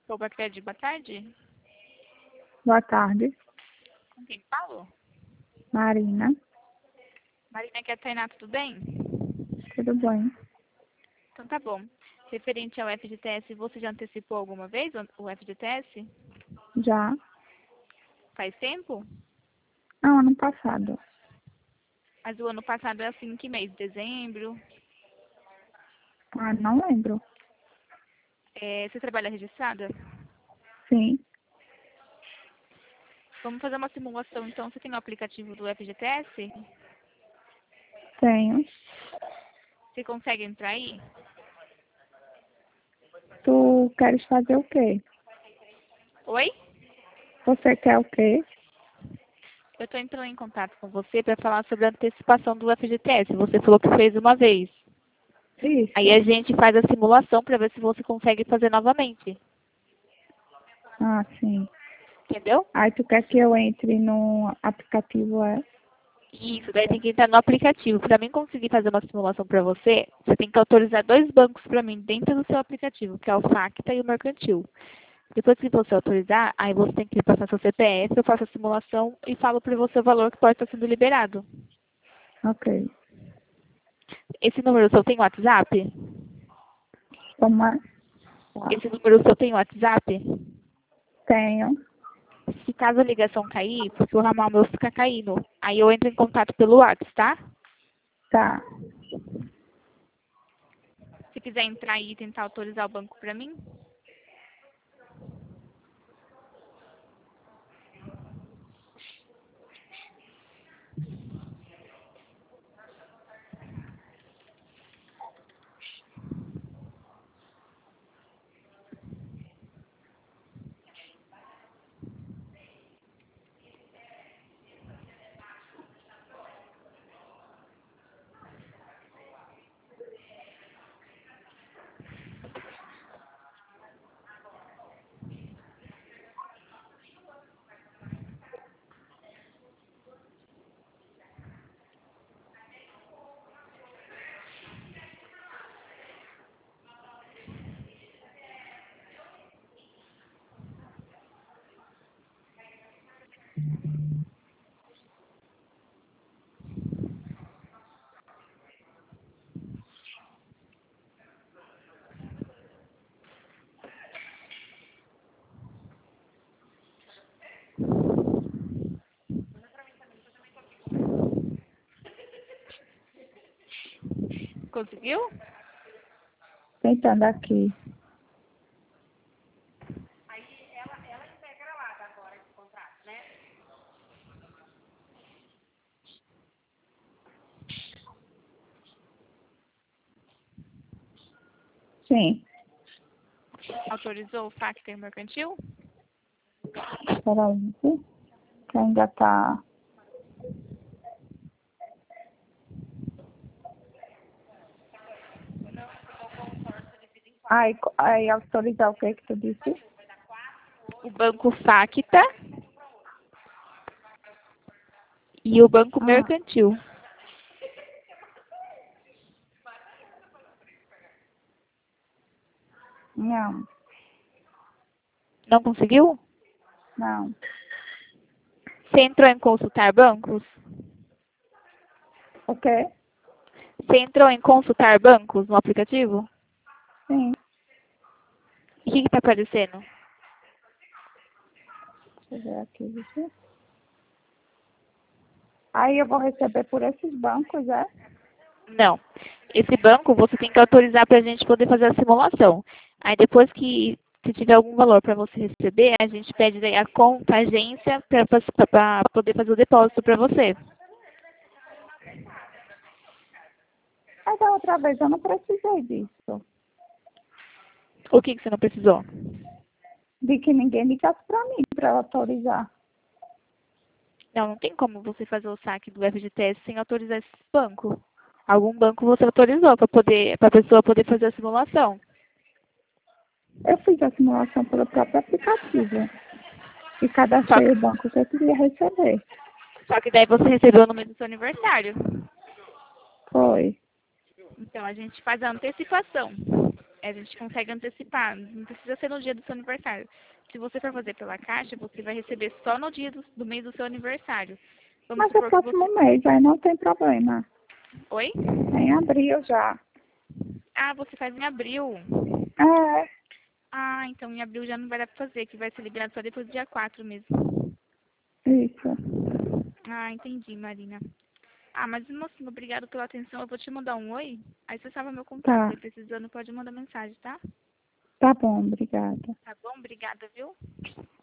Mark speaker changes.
Speaker 1: Opa, Cred, boa tarde.
Speaker 2: Boa tarde,
Speaker 1: Com quem falo?
Speaker 2: Marina.
Speaker 1: Marina, aqui é a Tainá, tudo bem?
Speaker 2: Tudo bem?
Speaker 1: Então tá bom. Referente ao FGTS, você já antecipou alguma vez o FGTS?
Speaker 2: Já?
Speaker 1: Faz tempo?
Speaker 2: Não, ano passado.
Speaker 1: Mas o ano passado é assim, que mês? Dezembro?
Speaker 2: Ah, não lembro.
Speaker 1: Você trabalha registrada?
Speaker 2: Sim,
Speaker 1: Vamos fazer uma simulação, então, você tem no aplicativo do FGTS?
Speaker 2: tenho.
Speaker 1: Você consegue entrar aí?
Speaker 2: Tu queres fazer o quê?
Speaker 1: Oi?
Speaker 2: Você quer o quê?
Speaker 1: Eu estou entrando em contato com você para falar sobre a antecipação do FGTS. Você falou que fez uma vez. Aí a
Speaker 2: Isso.
Speaker 1: gente faz a simulação para ver se você consegue fazer novamente.
Speaker 2: Ah, sim.
Speaker 1: Entendeu?
Speaker 2: Aí tu quer que eu entre no aplicativo, é?
Speaker 1: Isso, daí tem que entrar no aplicativo. Para mim conseguir fazer uma simulação para você, você tem que autorizar 2 bancos para mim dentro do seu aplicativo, que é o Facta e o Mercantil. Depois que você autorizar, aí você tem que passar seu CPF, eu faço a simulação e falo para você o valor que pode estar sendo liberado.
Speaker 2: Ok.
Speaker 1: Esse número seu tem WhatsApp?
Speaker 2: Como é?
Speaker 1: Esse número seu tem WhatsApp?
Speaker 2: Tenho.
Speaker 1: Se caso a ligação cair, porque o ramal meu fica caindo, aí eu entro em contato pelo WhatsApp, tá?
Speaker 2: Tá.
Speaker 1: Se quiser entrar aí e tentar autorizar o banco para mim. Conseguiu?
Speaker 2: Tentando aqui. Sim.
Speaker 1: Autorizou o Facta e o Mercantil?
Speaker 2: Peraí, viu? Que ainda tá... Aí autorizar o que que tu disse?
Speaker 1: O banco Facta e o banco
Speaker 2: Ah,
Speaker 1: Mercantil.
Speaker 2: não.
Speaker 1: Não conseguiu?
Speaker 2: Não.
Speaker 1: Você entrou em consultar bancos?
Speaker 2: O quê?
Speaker 1: Você entrou em consultar bancos no aplicativo?
Speaker 2: Sim.
Speaker 1: E o que está aparecendo?
Speaker 2: Deixa eu ver aqui, viu? Aí eu vou receber por esses bancos, é?
Speaker 1: Não. Esse banco você tem que autorizar para a gente poder fazer a simulação. Aí depois que se tiver algum valor para você receber, a gente pede daí a conta, a agência, para poder fazer o depósito para você.
Speaker 2: Mas da outra vez eu não precisei disso.
Speaker 1: O que você não precisou?
Speaker 2: De que ninguém ligasse para mim para eu autorizar.
Speaker 1: Não, não tem como você fazer o saque do FGTS sem autorizar esse banco. Algum banco você autorizou para a pessoa poder fazer a simulação.
Speaker 2: Eu fiz a simulação pelo próprio aplicativo e
Speaker 1: Só
Speaker 2: cadastrei
Speaker 1: que,
Speaker 2: o banco que eu queria receber.
Speaker 1: só que daí você recebeu no mês do seu aniversário.
Speaker 2: Foi.
Speaker 1: Então a gente faz a antecipação. A gente consegue antecipar, não precisa ser no dia do seu aniversário. Se você for fazer pela Caixa, você vai receber só no dia do mês do seu aniversário. Vamos
Speaker 2: Mas é
Speaker 1: supor que
Speaker 2: próximo
Speaker 1: você...
Speaker 2: mês, aí não tem problema.
Speaker 1: Oi?
Speaker 2: É em abril já.
Speaker 1: Ah, você faz em abril.
Speaker 2: É,
Speaker 1: Ah, então em abril já não vai dar pra fazer, que vai ser liberado só depois do dia 4 mesmo.
Speaker 2: isso.
Speaker 1: Ah, entendi, Marina. Ah, mas mocinho, obrigado pela atenção. Eu vou te mandar um oi. Aí você salva meu contato.
Speaker 2: Tá,
Speaker 1: Se precisando, pode mandar mensagem, tá?
Speaker 2: tá bom, obrigada.
Speaker 1: Tá bom? Obrigada, viu?